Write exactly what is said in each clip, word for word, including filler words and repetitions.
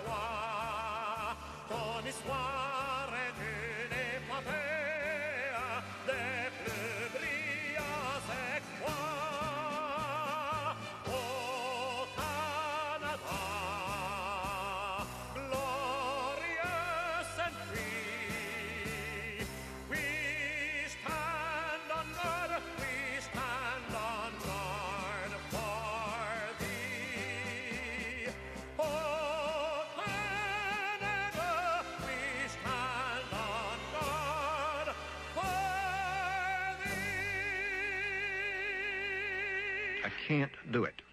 joie, ton histoire est une épopée des plus brillants exploits au Canada, glorious and free. We stand on guard, we stand on guard for thee. Oh, Canada, we stand on guard for thee. I can't do it.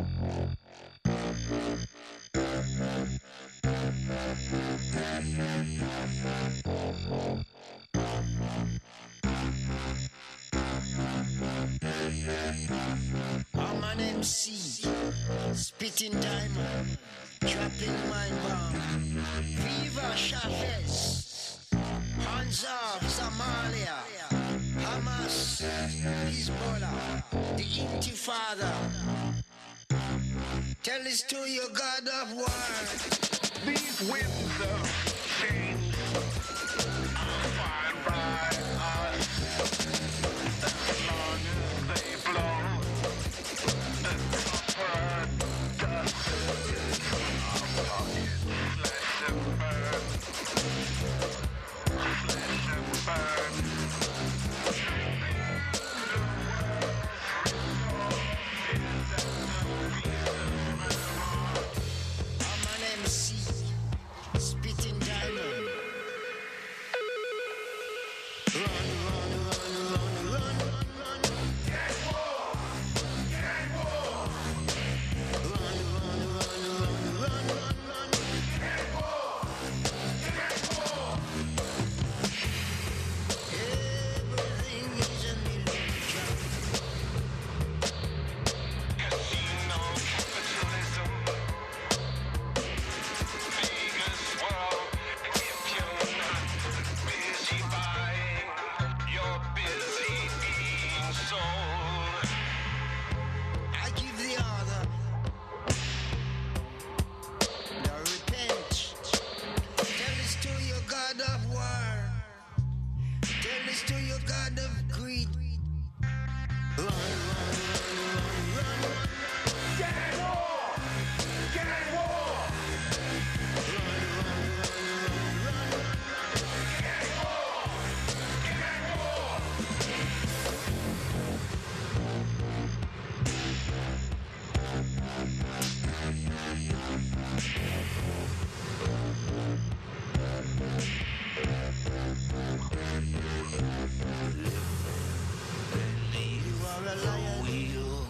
I'm an M C, spitting diamond, dropping mind bomb. Viva Chavez, hands off Somalia, Hamas, Hezbollah, the Intifada. Tell this to your God of war. These winds of change are fine by us. As long as they blow, the copper dust is from our pockets. Flesh and burn, flesh and burn. I'm an M C, spitting diamond. Run, run, run, run, run, run. Get war, get war. Run, run, run, run, run, run, run. Get war, get war. Everything is an illusion. Casino capitalism, Vegas world. If you're not busy buying, you're busy being sold. I give the order. Now repent. Tell this to your God of war. Tell this to your God of greed. Run, run, run, run, run. Get war! Get war! Run, run, run, run, run. Get war! Get war! You are a lion.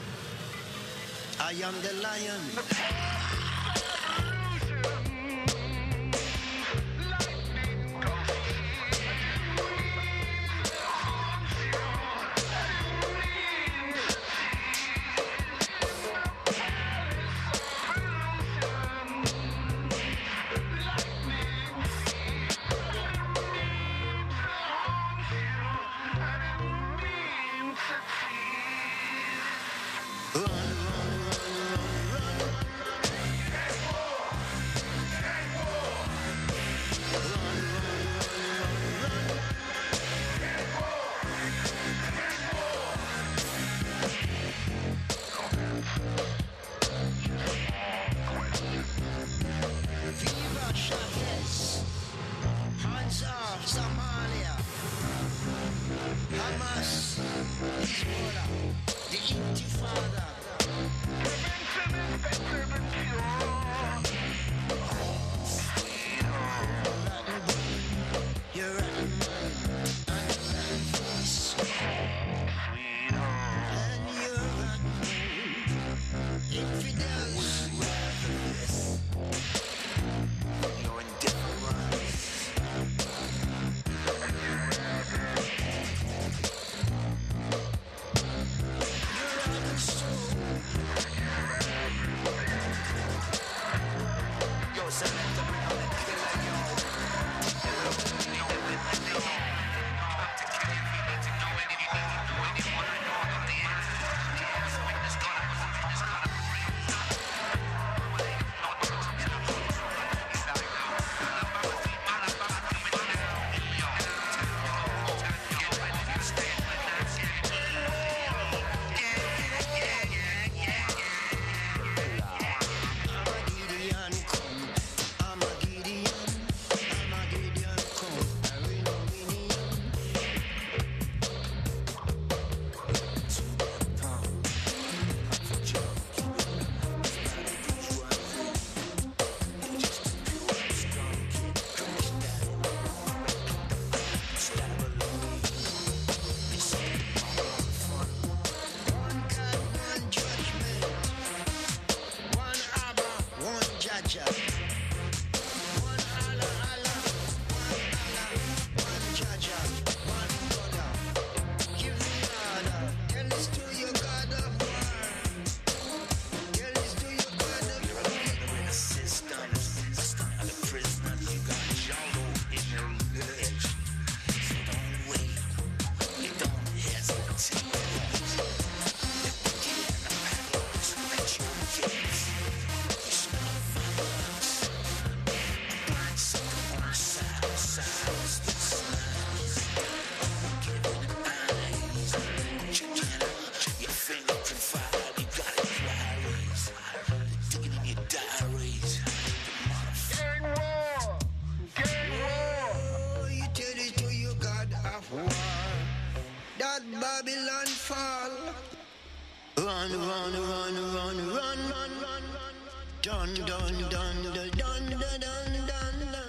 I am the lion. Run, run, run, run, run. One Allah, Allah, one Allah, one Jaja, one brother. Give me order. Tell this to your God of war. Tell this to your God of war. In the system, system of the prisoners, you got jungle in your village. So don't wait, you don't hesitate. Let the kid in the paddles at your gates. You smell violence. Blind sucker on the side, sides that smiles. Giving eyes. Checking out your fingerprint file. You got inquiries. Digging in your diaries. Gang war! Gang war! Oh, you tell it to your God of war. That Babylon fall. Run, run, run, run, run, run, run, run. Dun, dun, dun, dun, dun, dun, dun, dun, dun.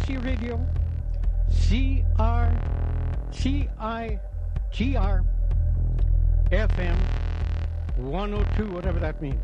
C Radio, C R, C I G R, F M, one oh two, whatever that means.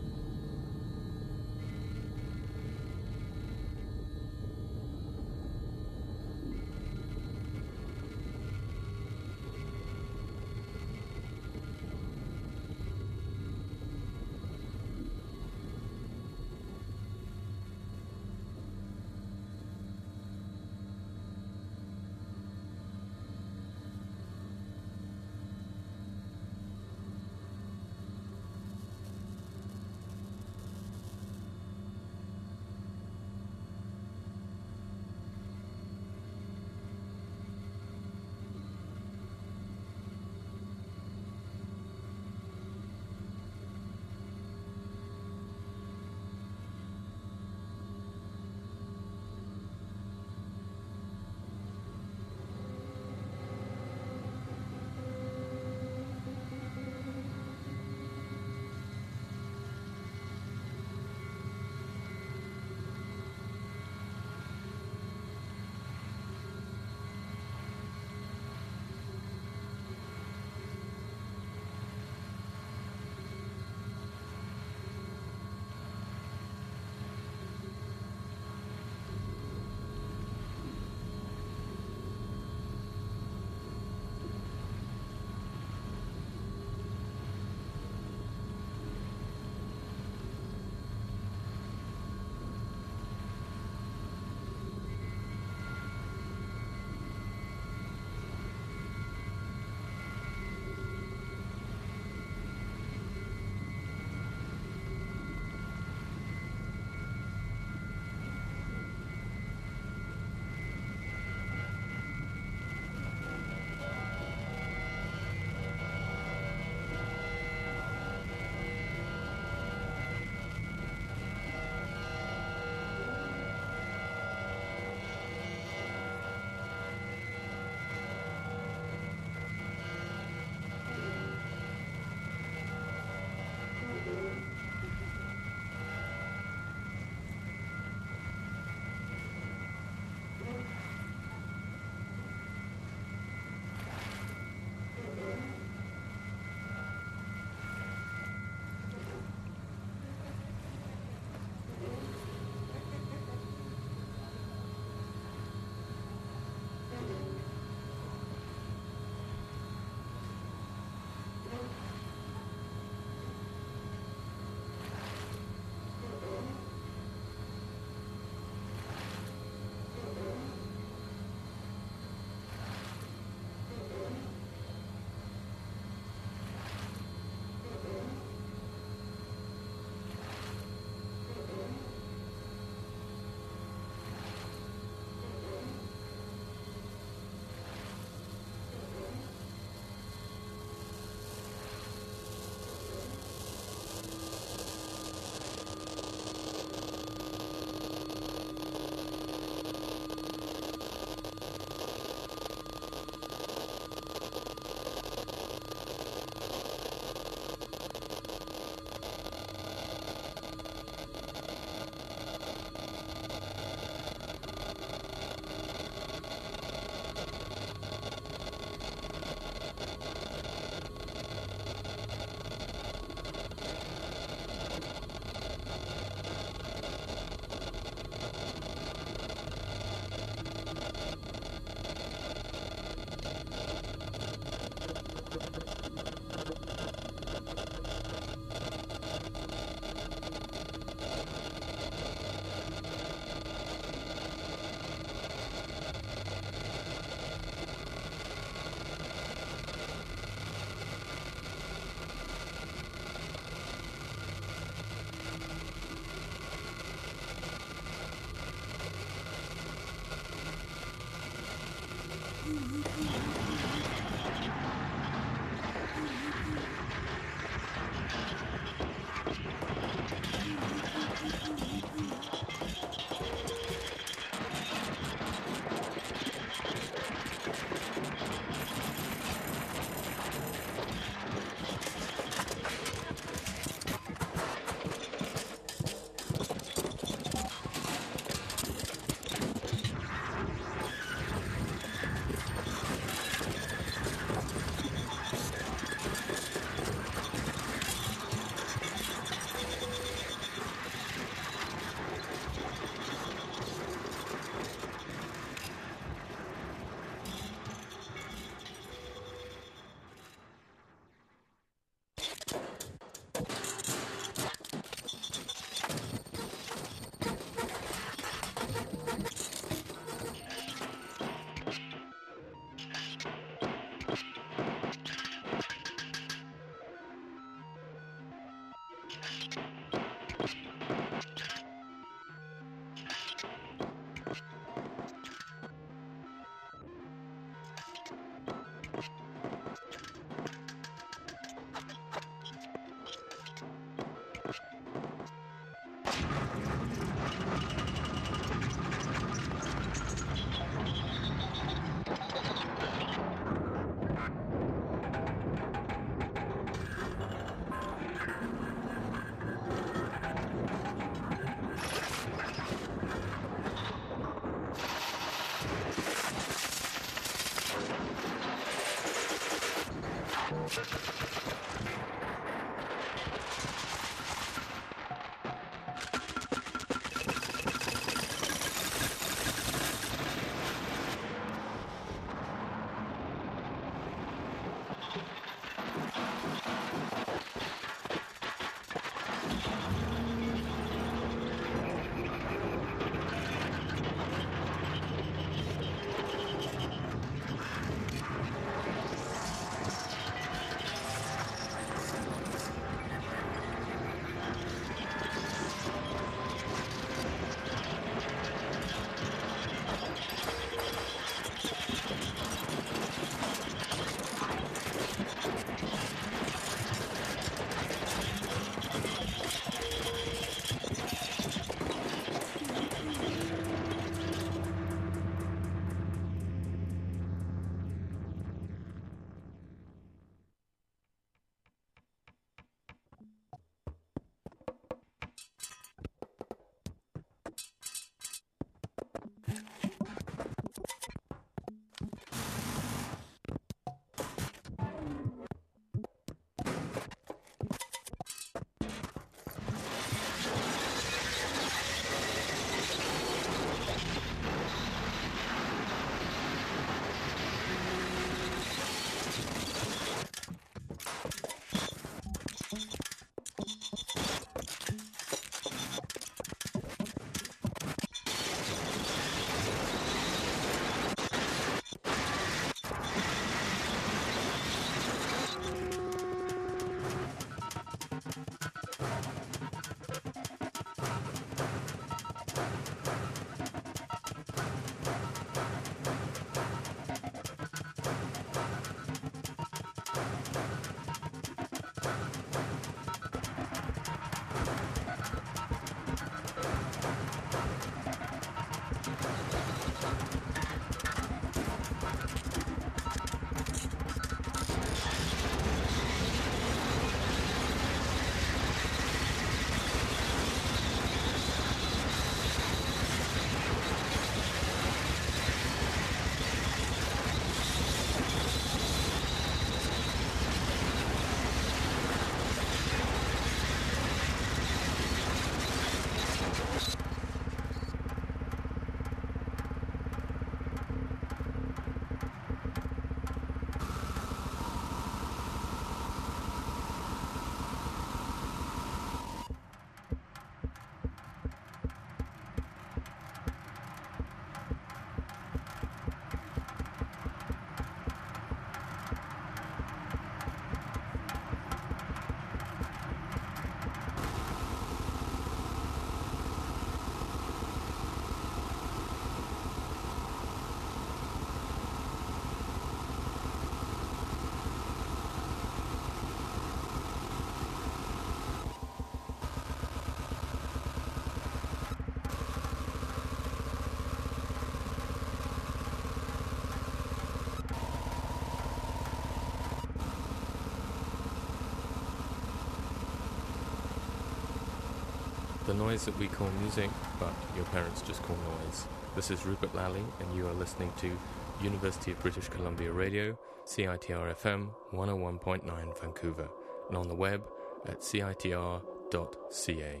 The noise that we call music, but your parents just call noise. This is Rupert Lally, and you are listening to University of British Columbia Radio, C I T R F M one oh one point nine Vancouver, and on the web at C I T R dot C A.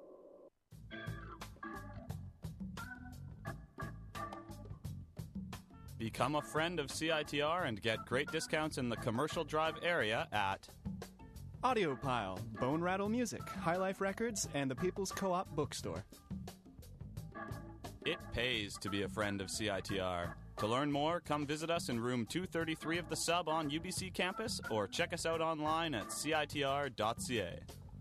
Become a friend of C I T R and get great discounts in the Commercial Drive area at Audiopile, Bone Rattle Music, High Life Records, and the People's Co-op Bookstore. It pays to be a friend of C I T R. To learn more, come visit us in room two thirty-three of the Sub on U B C campus or check us out online at C I T R dot C A.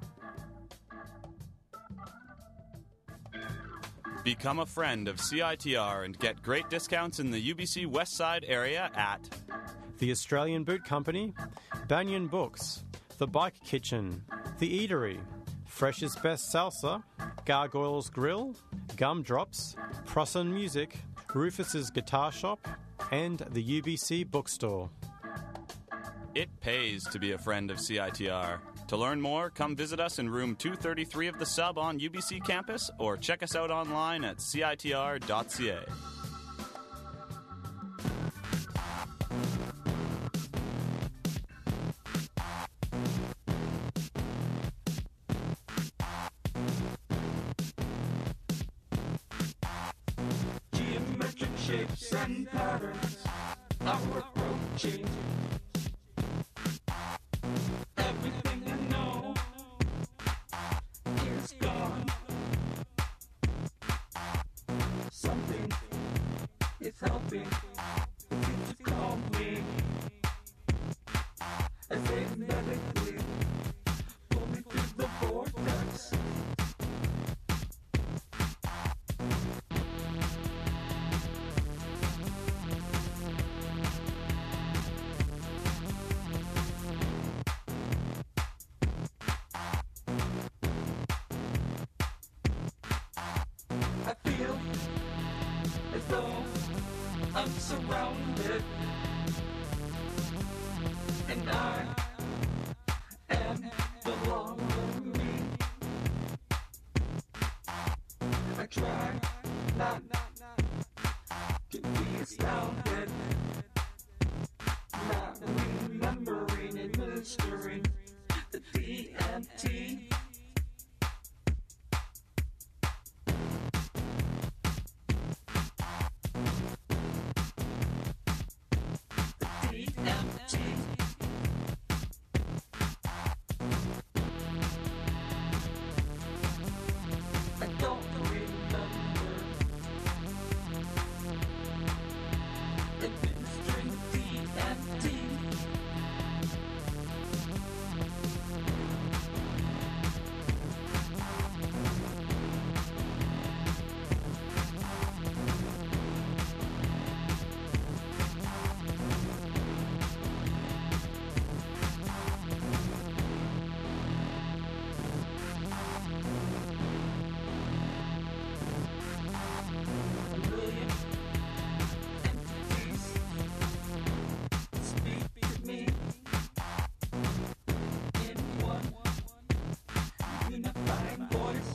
Become a friend of C I T R and get great discounts in the U B C West Side area at The Australian Boot Company, Banyan Books, The Bike Kitchen, The Eatery, Fresh's Best Salsa, Gargoyles Grill, Gumdrops, Prosson Music, Rufus's Guitar Shop, and the U B C Bookstore. It pays to be a friend of C I T R. To learn more, come visit us in room two thirty-three of the Sub on U B C campus or check us out online at C I T R dot C A. Geometric shapes and patterns are approaching. Everything I know is gone. Something is helping the future call me. As they medically pull me through the vortex. I feel as though I'm surrounded, and I am the longer me. I try not to be astounded, not remembering administering the D M T. D M T. I don't remember administering D M T. A million entities speak to me in one unifying voice.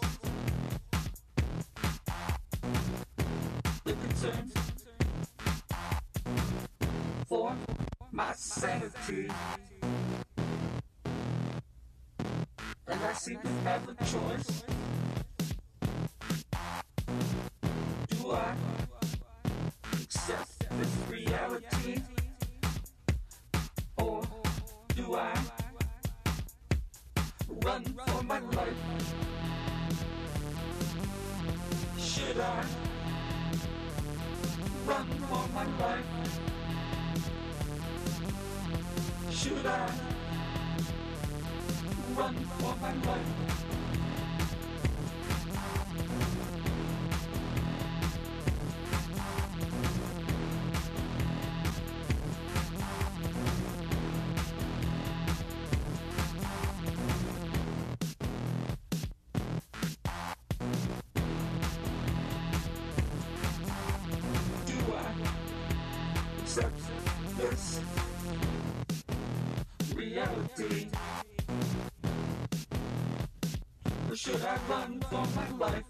The concerns for my sanity, and I seem to have a choice. Do I accept this reality, or do I run for my life? Should I run for my life? Should I run for my life? Do I accept this reality? Or should I run for my life?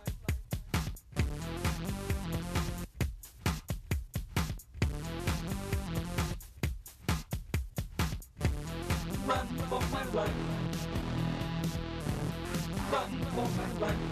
Run for my life. Run for my life.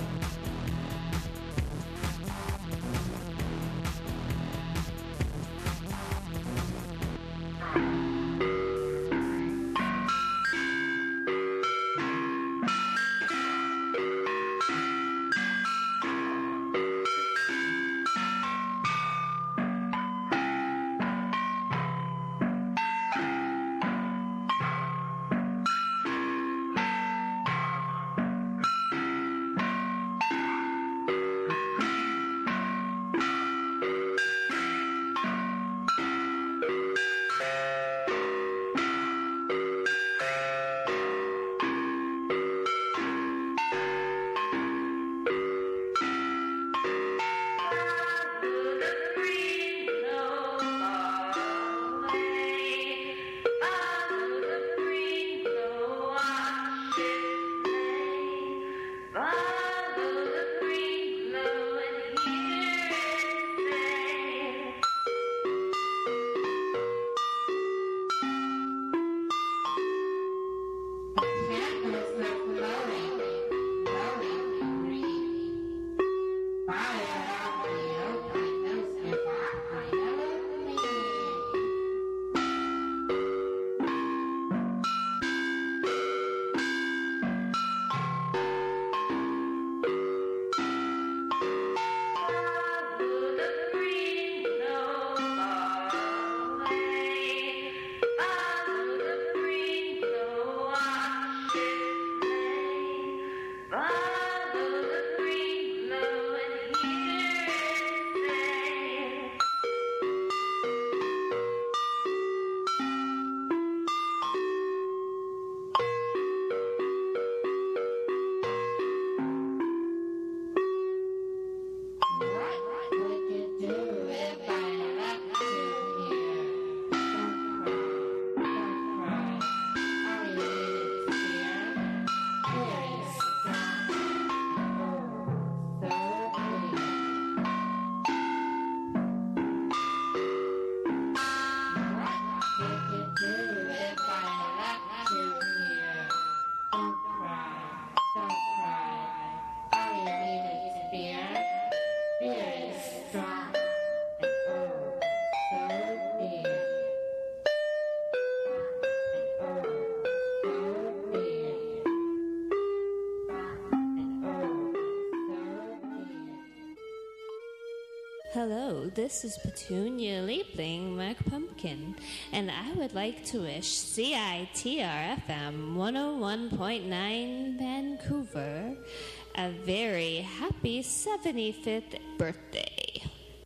Hello, this is Petunia Liebling McPumpkin, and I would like to wish C I T R F M one oh one point nine Vancouver a very happy seventy-fifth birthday.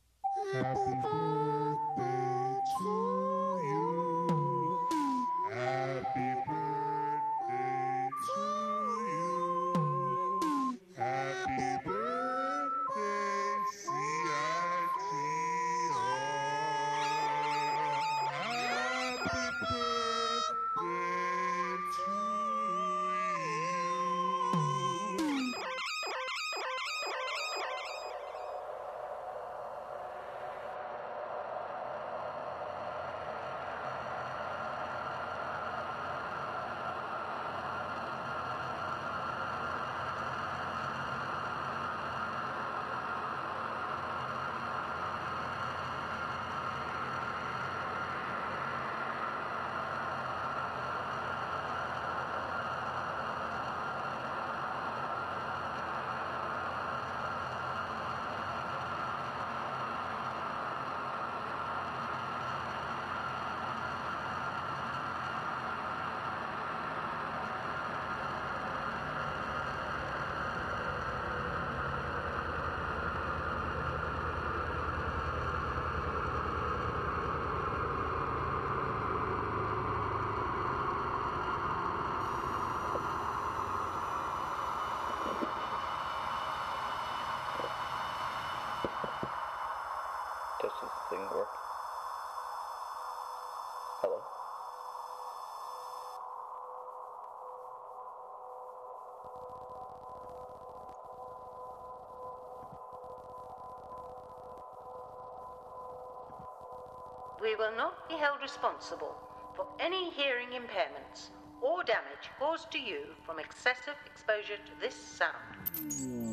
Happy birthday to you. Happy birthday to you. Happy birthday, C I T R. Happy birthday to you. Does this thing work? Hello? We will not be held responsible for any hearing impairments or damage caused to you from excessive exposure to this sound.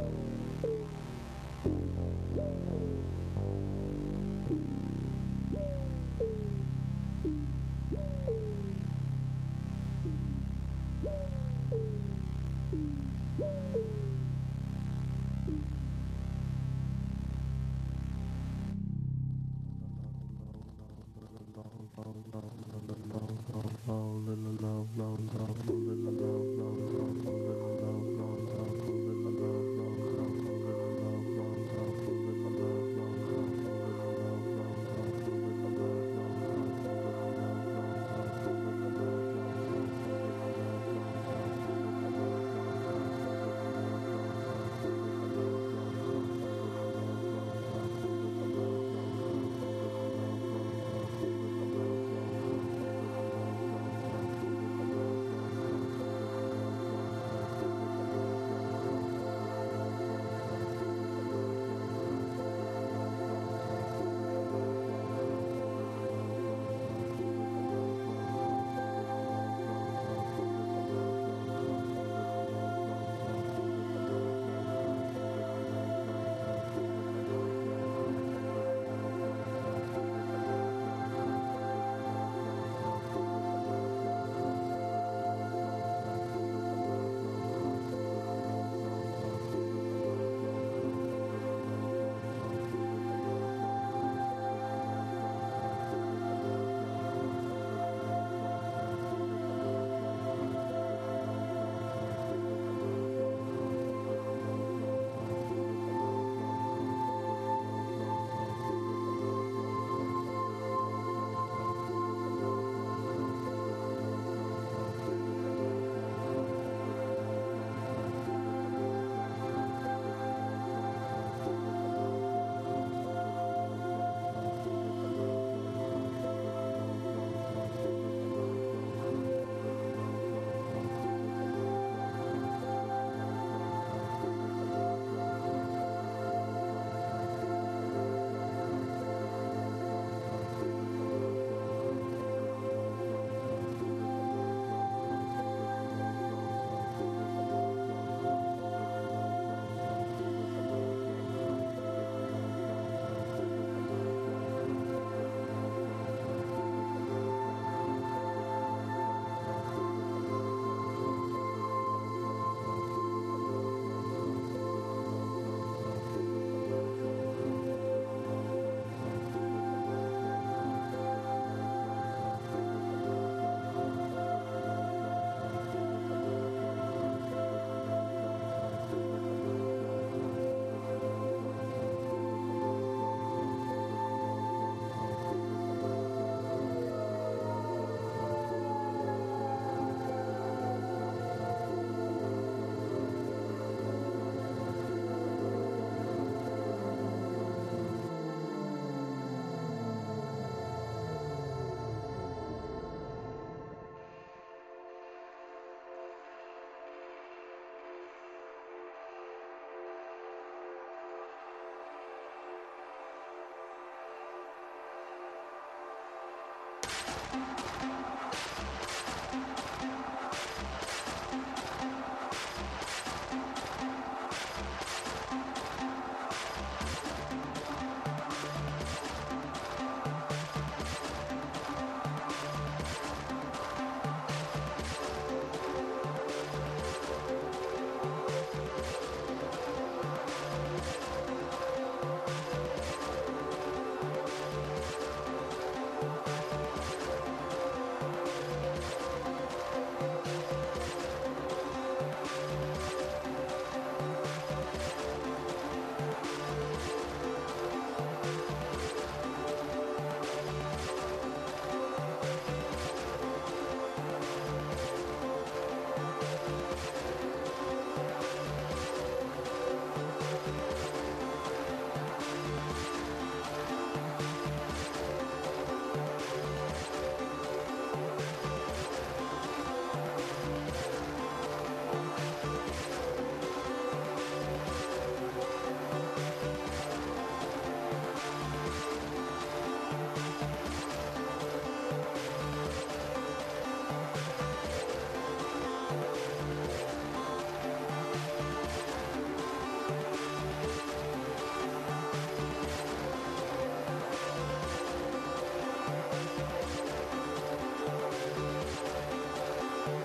Thank you.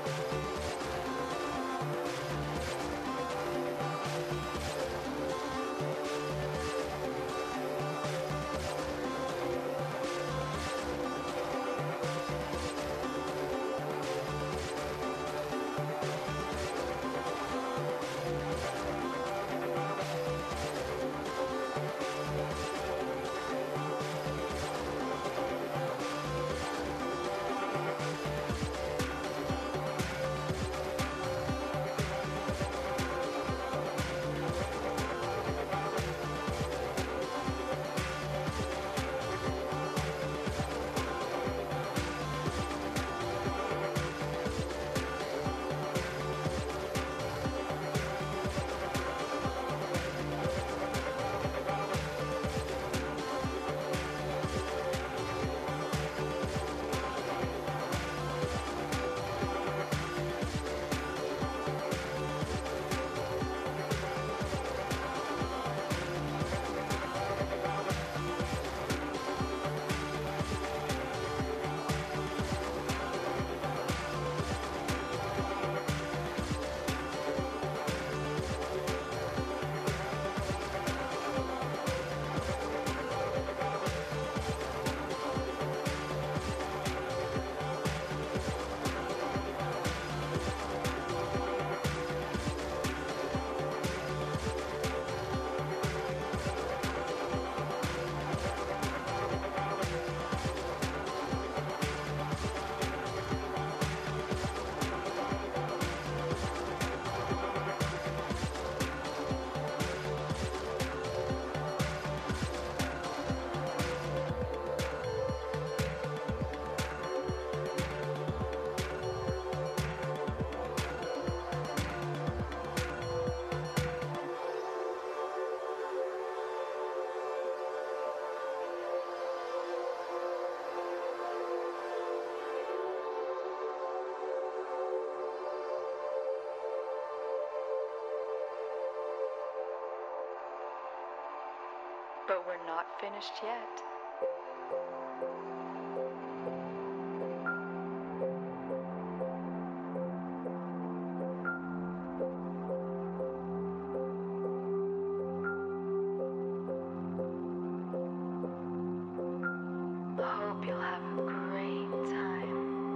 But we're not finished yet. Hope you'll have a great time.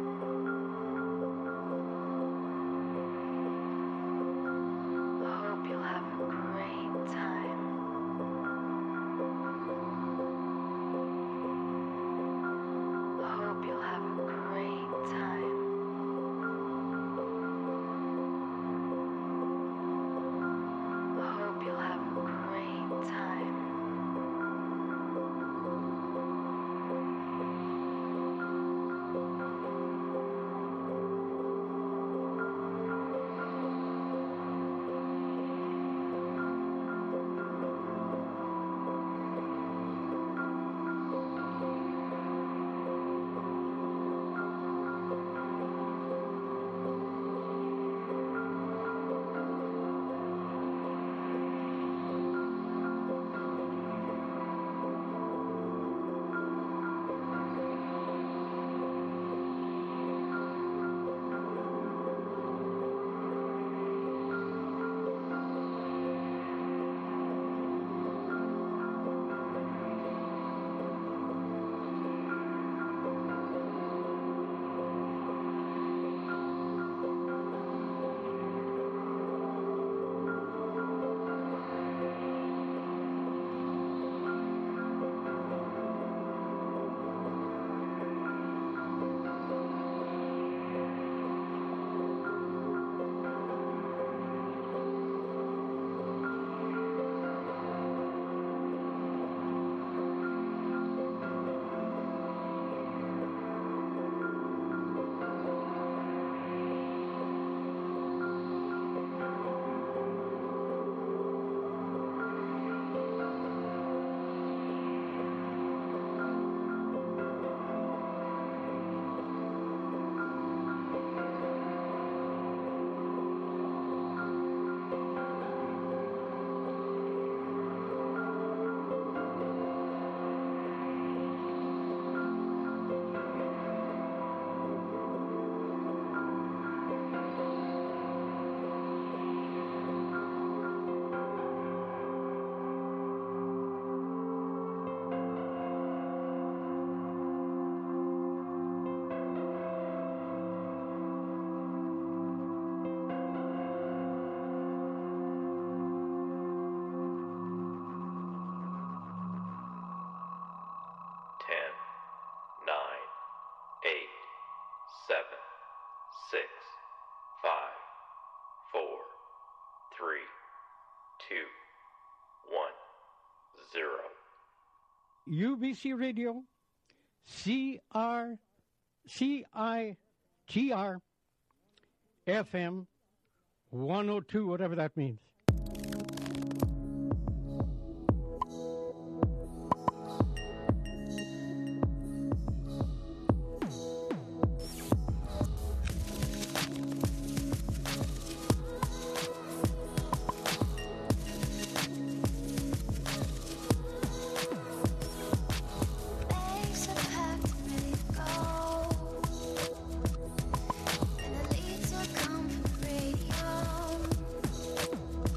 Hope you'll have a great time. three, two, one, zero. U B C Radio, C R, C I T R, F M, one oh two, whatever that means. Bags are packed and ready to go, and the leads will come from radio.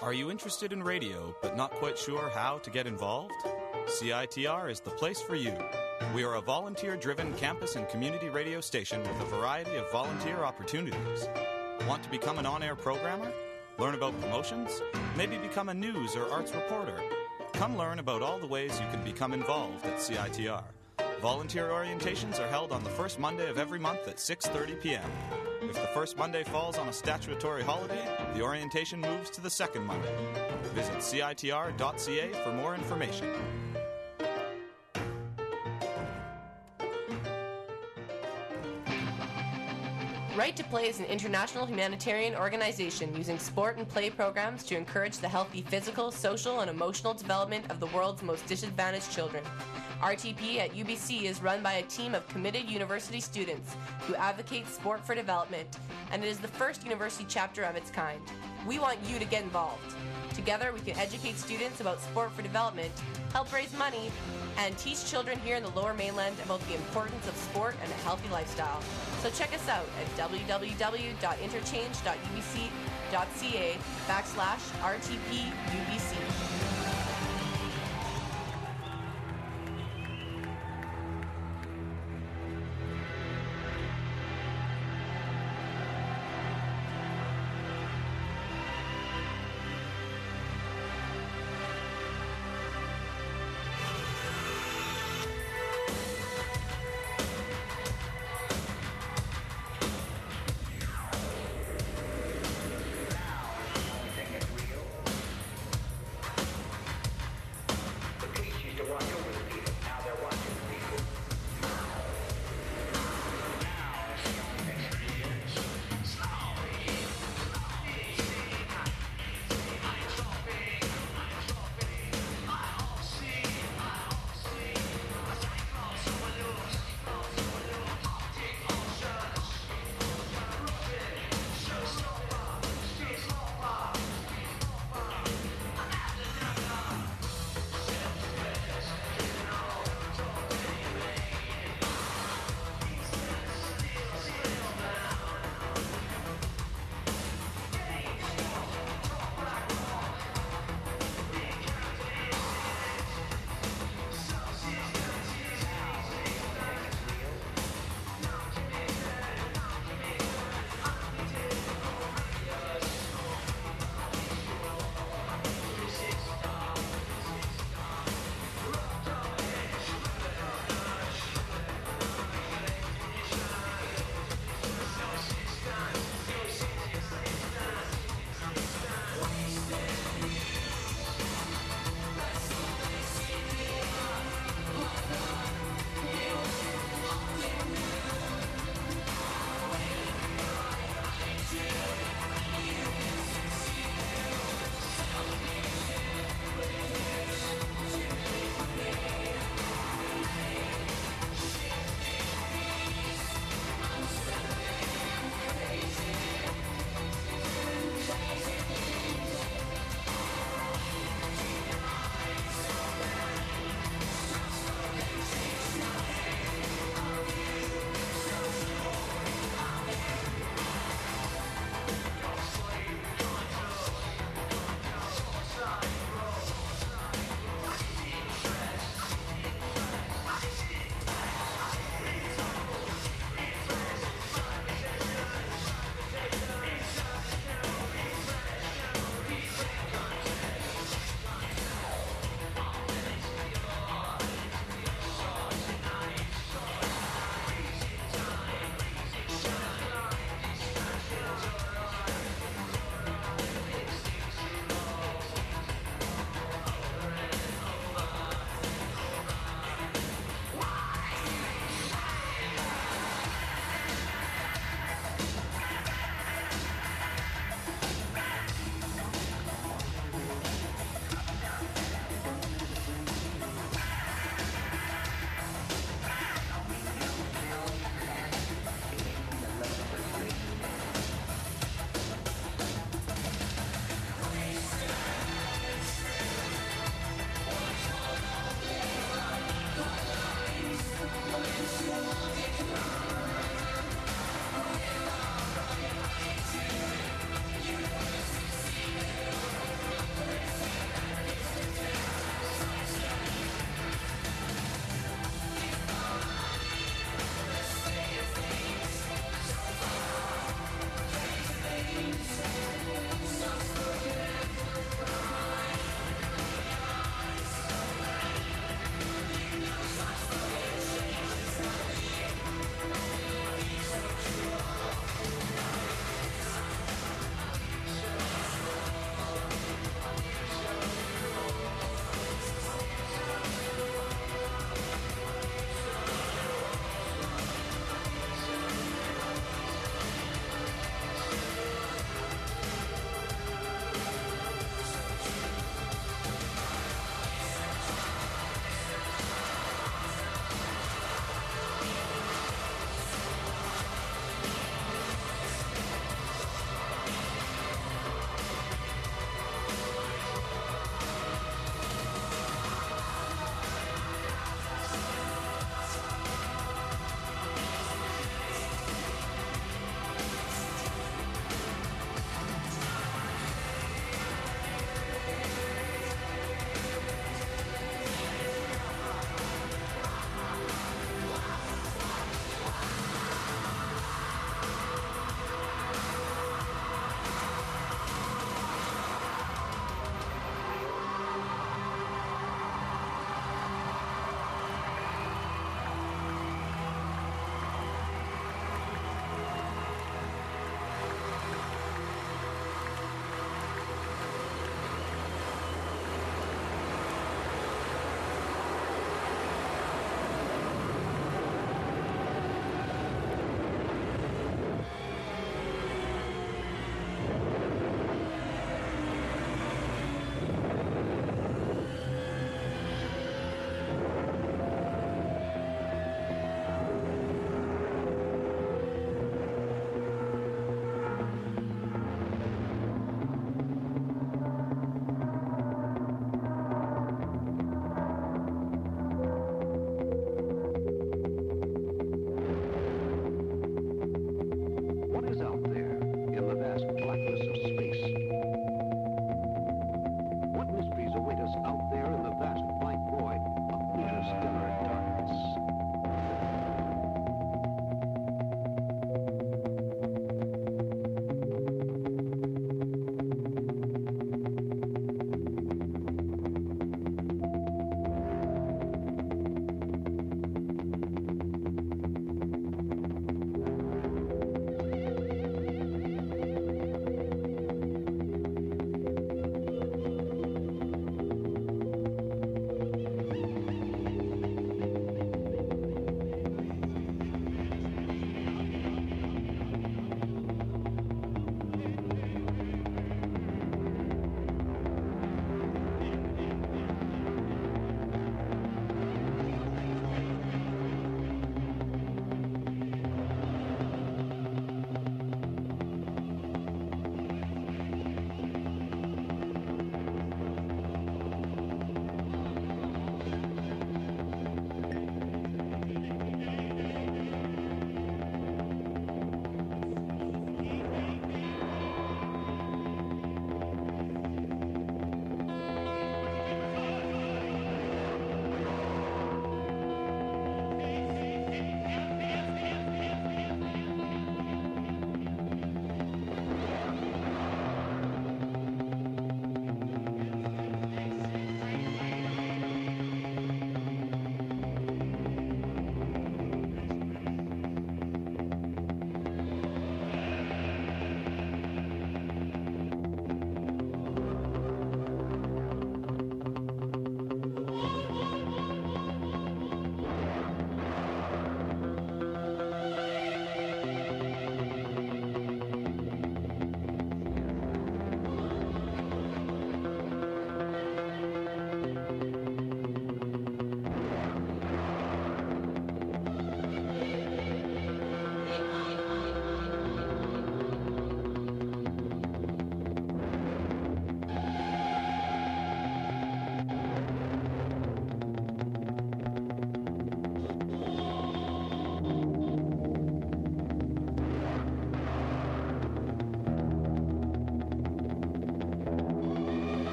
Are you interested in radio but not quite sure how to get involved? C I T R is the place for you. We are a volunteer-driven campus and community radio station with a variety of volunteer opportunities. Want to become an on-air programmer? Learn about promotions? Maybe become a news or arts reporter? Come learn about all the ways you can become involved at C I T R. Volunteer orientations are held on the first Monday of every month at six thirty p.m. If the first Monday falls on a statutory holiday, the orientation moves to the second Monday. Visit C I T R dot C A for more information. Right to Play is an international humanitarian organization using sport and play programs to encourage the healthy physical, social, and emotional development of the world's most disadvantaged children. R T P at U B C is run by a team of committed university students who advocate sport for development, and it is the first university chapter of its kind. We want you to get involved. Together, we can educate students about sport for development, help raise money, and teach children here in the Lower Mainland about the importance of sport and a healthy lifestyle. So check us out at w w w dot interchange dot u b c dot c a backslash R T P U B C.